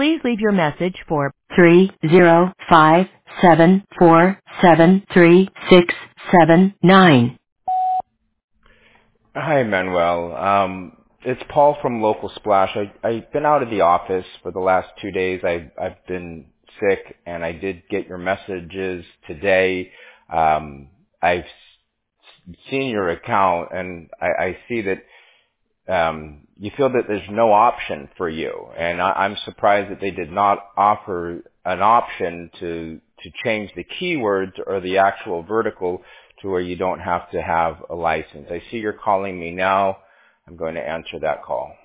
Please leave your message for 305-747-3679. Hi, Manuel. It's Paul from Local Splash. I've been out of the office for the last 2 days. I've been sick, and I did get your messages today. I've seen your account, and I see that you feel that there's no option for you, and I'm surprised that they did not offer an option to change the keywords or the actual vertical to where you don't have to have a license. I see you're calling me now. I'm going to answer that call.